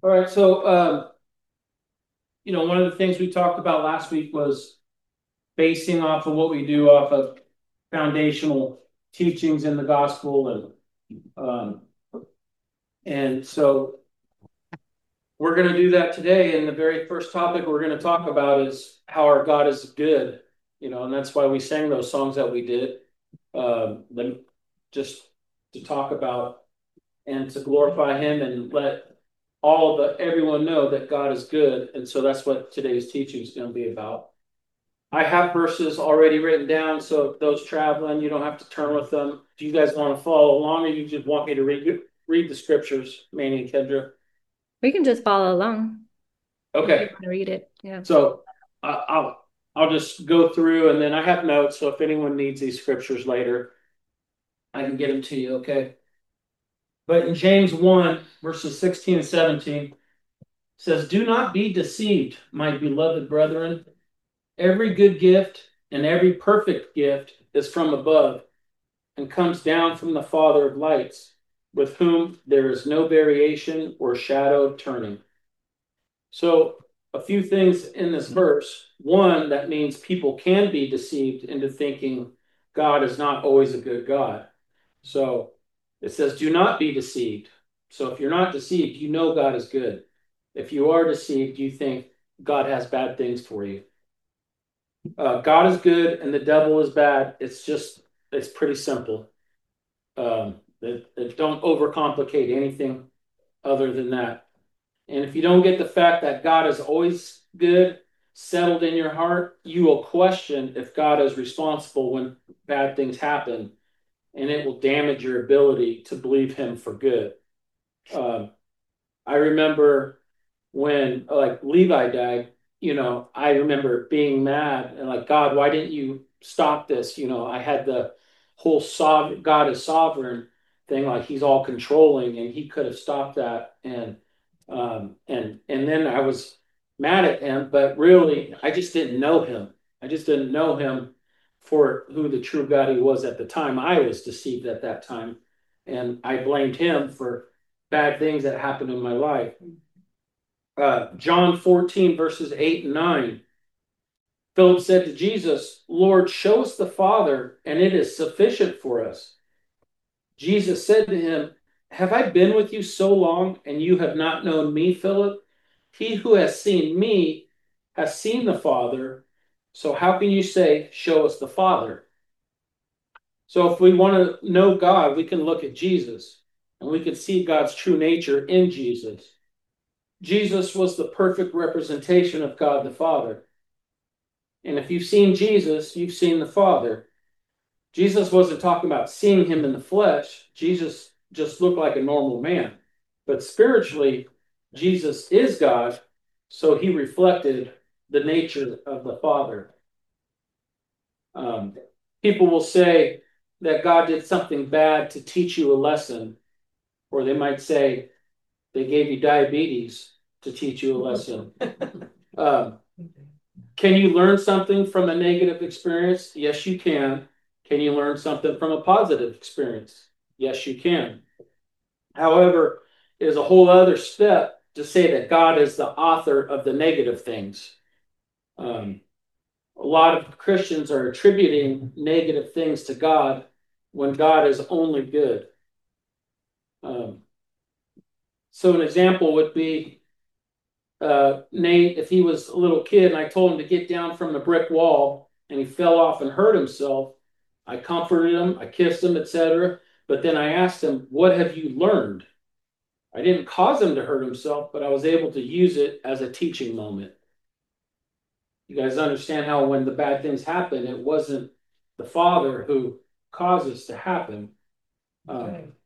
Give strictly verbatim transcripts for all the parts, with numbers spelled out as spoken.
All right, so um, you know, one of the things we talked about last week was basing off of what we do off of foundational teachings in the gospel, and um, and so we're going to do that today. And the very first topic we're going to talk about is how our God is good, you know, and that's why we sang those songs that we did, um, just to talk about and to glorify Him and let all the everyone know that God is good. And so that's what today's teaching is going to be about. I have verses already written down, so if those traveling, you don't have to turn with them. Do you guys want to follow along, or you just want me to read read the scriptures, Manny and Kendra? We can just follow along if you Okay, want to read it. Yeah. so uh, I'll I'll just go through, and then I have notes. So if anyone needs these scriptures later, I can get them to you. Okay, but in James one verses sixteen and seventeen says, "Do not be deceived, my beloved brethren. Every good gift and every perfect gift is from above and comes down from the Father of lights, with whom there is no variation or shadow of turning." So, a few things in this verse. One, that means people can be deceived into thinking God is not always a good God. So, it says, do not be deceived. So, if you're not deceived, you know God is good. If you are deceived, you think God has bad things for you. Uh, God is good and the devil is bad. It's just, it's pretty simple. Um, it, it don't overcomplicate anything other than that. And if you don't get the fact that God is always good settled in your heart, you will question if God is responsible when bad things happen, and it will damage your ability to believe Him for good. Um, I remember when like Levi died, you know, I remember being mad and like, God, why didn't you stop this? You know, I had the whole sovereign God is sovereign thing, like He's all controlling, and He could have stopped that. And um and and then I was mad at Him, but really I just didn't know Him. I just didn't know Him for who the true God He was at the time. I was deceived at that time, and I blamed Him for bad things that happened in my life. Uh, John fourteen, verses eight and nine. Philip said to Jesus, Lord, show us the Father, and it is sufficient for us. Jesus said to him, Have I been with you so long, and you have not known me, Philip? He who has seen me has seen the Father. So how can you say, Show us the Father? So if we want to know God, we can look at Jesus, and we can see God's true nature in Jesus. Jesus was the perfect representation of God the Father. And if you've seen Jesus, you've seen the Father. Jesus wasn't talking about seeing Him in the flesh. Jesus just looked like a normal man. But spiritually, Jesus is God, so He reflected the nature of the Father. Um, People will say that God did something bad to teach you a lesson, or they might say they gave you diabetes to teach you a lesson. Um, Can you learn something from a negative experience? Yes, you can. Can you learn something from a positive experience? Yes, you can. However, it is a whole other step to say that God is the author of the negative things. Um, a lot of Christians are attributing negative things to God when God is only good. Um, so, an example would be uh, Nate, if he was a little kid and I told him to get down from the brick wall and he fell off and hurt himself, I comforted him, I kissed him, et cetera. But then I asked him, What have you learned? I didn't cause him to hurt himself, but I was able to use it as a teaching moment. You guys understand how when the bad things happen, it wasn't the Father who caused this to happen. Okay. Um,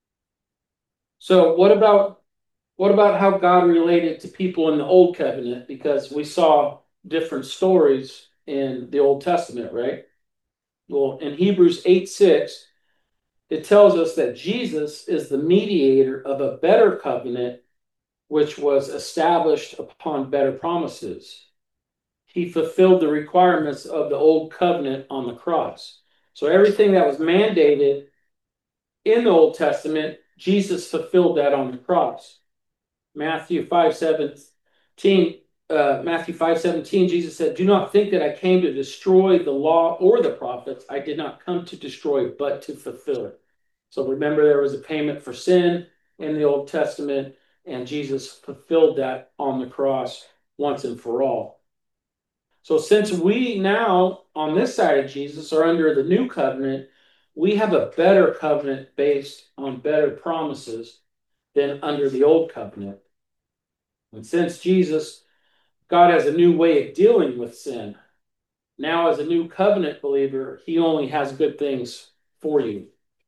so, what about What about how God related to people in the Old Covenant? Because we saw different stories in the Old Testament, right? Well, in Hebrews eight six, it tells us that Jesus is the mediator of a better covenant, which was established upon better promises. He fulfilled the requirements of the Old Covenant on the cross. So everything that was mandated in the Old Testament, Jesus fulfilled that on the cross. Matthew five seventeen, uh, Matthew five seventeen, Jesus said, "Do not think that I came to destroy the law or the prophets. I did not come to destroy, but to fulfill it." So remember, there was a payment for sin in the Old Testament, and Jesus fulfilled that on the cross once and for all. So since we now, on this side of Jesus, are under the new covenant, we have a better covenant based on better promises than under the old covenant. And since Jesus, God has a new way of dealing with sin, now as a new covenant believer, he only has good things for you.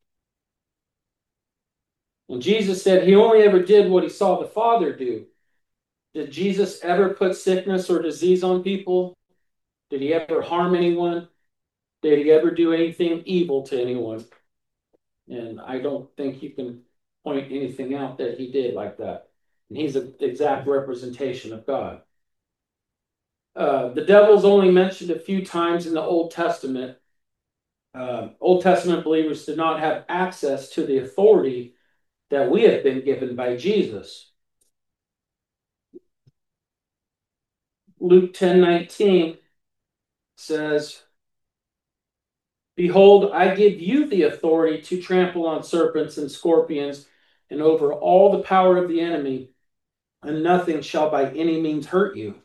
And Jesus said he only ever did what he saw the Father do. Did Jesus ever put sickness or disease on people? Did he ever harm anyone? Did he ever do anything evil to anyone? And I don't think you can point anything out that he did like that. And he's an exact representation of God. Uh, the devil's only mentioned a few times in the Old Testament. Uh, Old Testament believers did not have access to the authority that we have been given by Jesus. Luke ten nineteen says, "Behold, I give you the authority to trample on serpents and scorpions and over all the power of the enemy, and nothing shall by any means hurt you."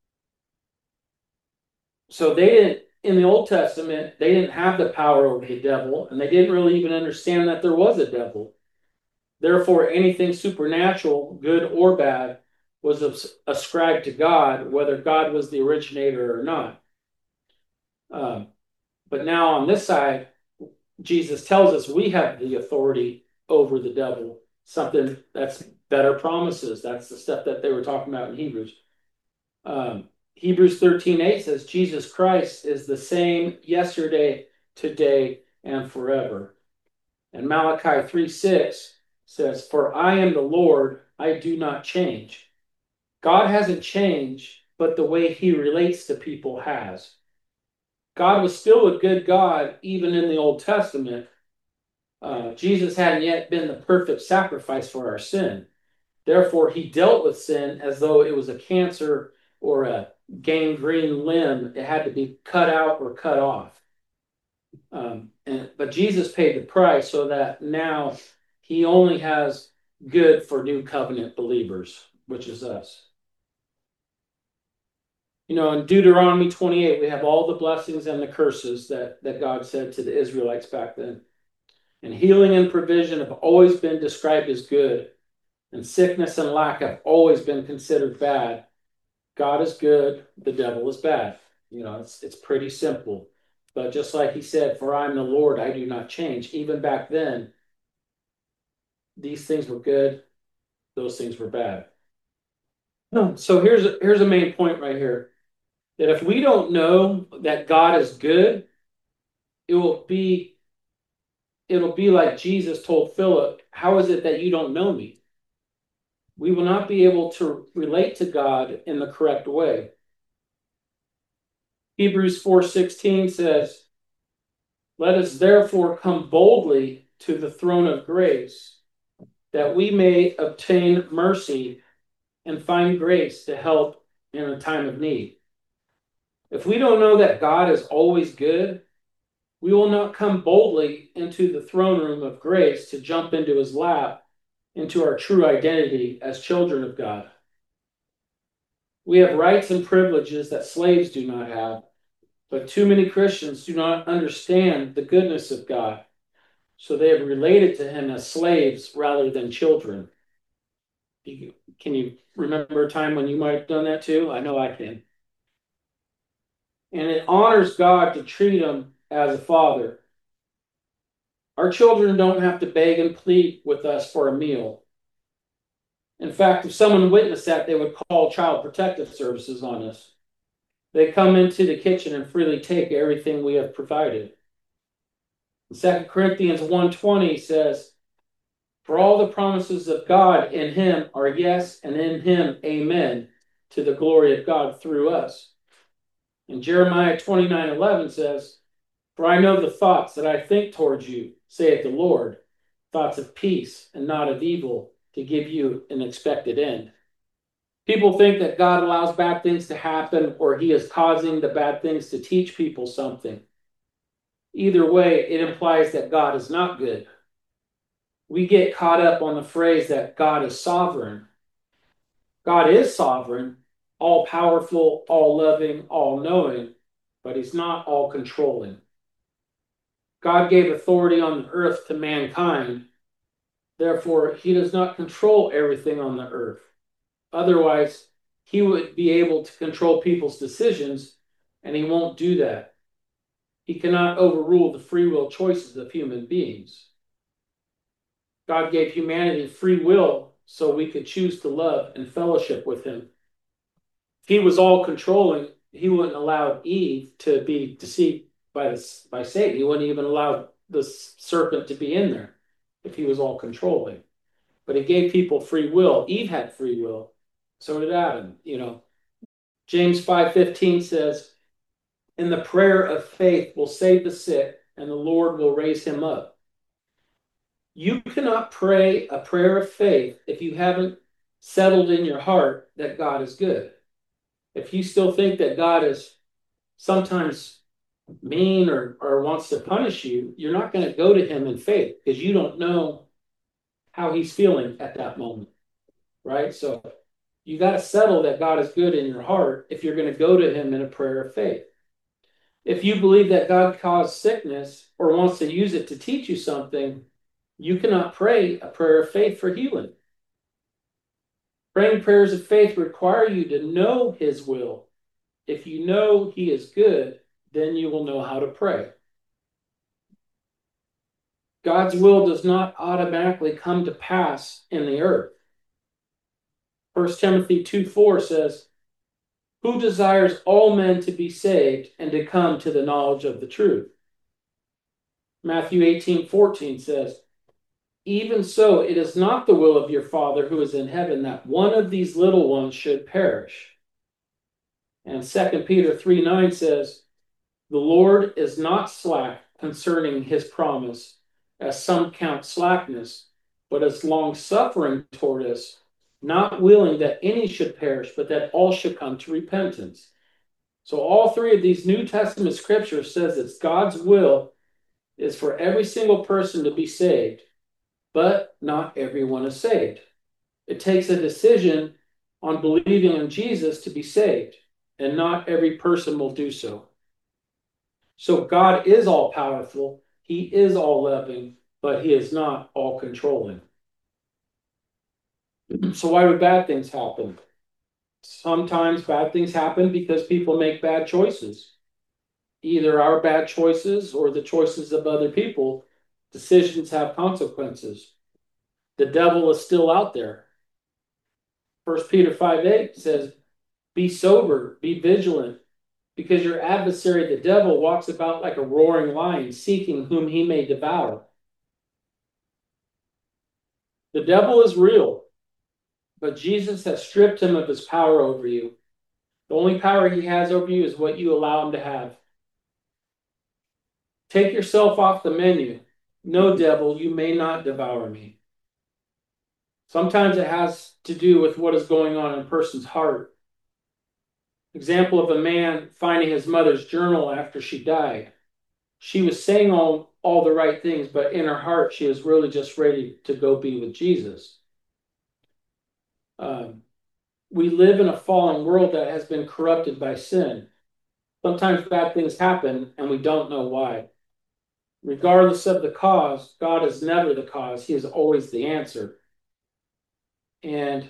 So they didn't, in the Old Testament, they didn't have the power over the devil, and they didn't really even understand that there was a devil. Therefore, anything supernatural, good or bad, was ascribed to God, whether God was the originator or not. Um, but now on this side, Jesus tells us we have the authority over the devil, something that's better promises. That's the stuff that they were talking about in Hebrews. Um, Hebrews thirteen eight says, "Jesus Christ is the same yesterday, today, and forever." And Malachi three six says, "For I am the Lord, I do not change." God hasn't changed, but the way he relates to people has. God was still a good God, even in the Old Testament. Uh, Jesus hadn't yet been the perfect sacrifice for our sin. Therefore, he dealt with sin as though it was a cancer or a gangrene limb. It had to be cut out or cut off. Um, and, but Jesus paid the price so that now he only has good for new covenant believers, which is us. You know, in Deuteronomy twenty-eight, we have all the blessings and the curses that, that God said to the Israelites back then. And healing and provision have always been described as good, and sickness and lack have always been considered bad. God is good, the devil is bad. You know, it's it's pretty simple. But just like he said, "For I'm the Lord, I do not change." Even back then, these things were good, those things were bad. So here's a, here's a main point right here. That if we don't know that God is good, it will be it'll be like Jesus told Philip, "How is it that you don't know me?" We will not be able to relate to God in the correct way. Hebrews four sixteen says, "Let us therefore come boldly to the throne of grace, that we may obtain mercy and find grace to help in a time of need." If we don't know that God is always good, we will not come boldly into the throne room of grace to jump into his lap, into our true identity as children of God. We have rights and privileges that slaves do not have, but too many Christians do not understand the goodness of God, so they have related to him as slaves rather than children. Can you remember a time when you might have done that too? I know I can. And it honors God to treat him as a father. Our children don't have to beg and plead with us for a meal. In fact, if someone witnessed that, they would call Child Protective Services on us. They come into the kitchen and freely take everything we have provided. Second Corinthians one twenty says, "For all the promises of God in him are yes, and in him amen, to the glory of God through us." And Jeremiah twenty-nine eleven says, "For I know the thoughts that I think towards you, saith the Lord, thoughts of peace and not of evil, to give you an expected end." People think that God allows bad things to happen or he is causing the bad things to teach people something. Either way, it implies that God is not good. We get caught up on the phrase that God is sovereign. God is sovereign, all powerful, all loving, all knowing, but he's not all controlling. God gave authority on the earth to mankind. Therefore, he does not control everything on the earth. Otherwise, he would be able to control people's decisions, and he won't do that. He cannot overrule the free will choices of human beings. God gave humanity free will so we could choose to love and fellowship with him. If he was all controlling, he wouldn't allow Eve to be deceived by, this, by Satan. He wouldn't even allow the serpent to be in there if he was all controlling. But he gave people free will. Eve had free will. So did Adam, you know. James five fifteen says, "And the prayer of faith will save the sick, and the Lord will raise him up." You cannot pray a prayer of faith if you haven't settled in your heart that God is good. If you still think that God is sometimes mean or, or wants to punish you, you're not going to go to him in faith because you don't know how he's feeling at that moment, right? So you got to settle that God is good in your heart if you're going to go to him in a prayer of faith. If you believe that God caused sickness or wants to use it to teach you something, you cannot pray a prayer of faith for healing. Praying prayers of faith require you to know his will. If you know he is good, then you will know how to pray. God's will does not automatically come to pass in the earth. First Timothy two four says, "Who desires all men to be saved and to come to the knowledge of the truth?" Matthew eighteen fourteen says, "Even so, it is not the will of your Father who is in heaven that one of these little ones should perish." And Second Peter three nine says, "The Lord is not slack concerning his promise, as some count slackness, but is long-suffering toward us, not willing that any should perish, but that all should come to repentance." So all three of these New Testament scriptures says it's God's will is for every single person to be saved, but not everyone is saved. It takes a decision on believing in Jesus to be saved, and not every person will do so. So God is all powerful, he is all loving, but he is not all controlling. So why would bad things happen? Sometimes bad things happen because people make bad choices. Either our bad choices or the choices of other people. Decisions have consequences. The devil is still out there. First Peter five eight says, "Be sober, be vigilant, because your adversary, the devil, walks about like a roaring lion, seeking whom he may devour." The devil is real, but Jesus has stripped him of his power over you. The only power he has over you is what you allow him to have. Take yourself off the menu. "No, devil, you may not devour me." Sometimes it has to do with what is going on in a person's heart. Example of a man finding his mother's journal after she died. She was saying all, all the right things, but in her heart, she was really just ready to go be with Jesus. Um, we live in a fallen world that has been corrupted by sin. Sometimes bad things happen and we don't know why. Regardless of the cause, God is never the cause. He is always the answer. And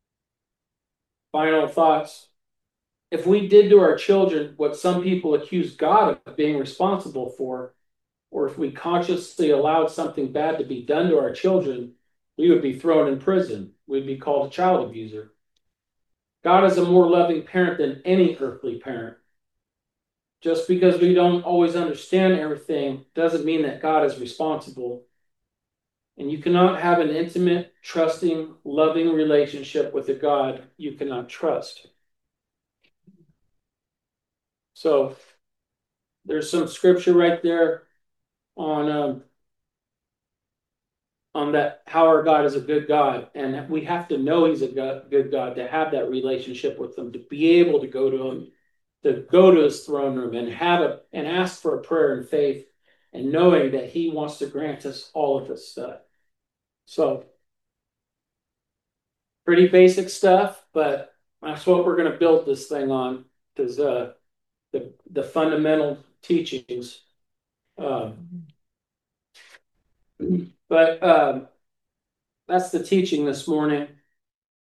final thoughts. If we did to our children what some people accuse God of being responsible for, or if we consciously allowed something bad to be done to our children, we would be thrown in prison. We'd be called a child abuser. God is a more loving parent than any earthly parent. Just because we don't always understand everything doesn't mean that God is responsible. And you cannot have an intimate, trusting, loving relationship with a God you cannot trust. So there's some scripture right there on um, on that, how our God is a good God, and we have to know He's a good God to have that relationship with Him, to be able to go to Him, to go to His throne room and have it and ask for a prayer in faith, and knowing that He wants to grant us all of this stuff. So, pretty basic stuff, but that's what we're going to build this thing on, is uh, the the fundamental teachings. Um, but um, that's the teaching this morning.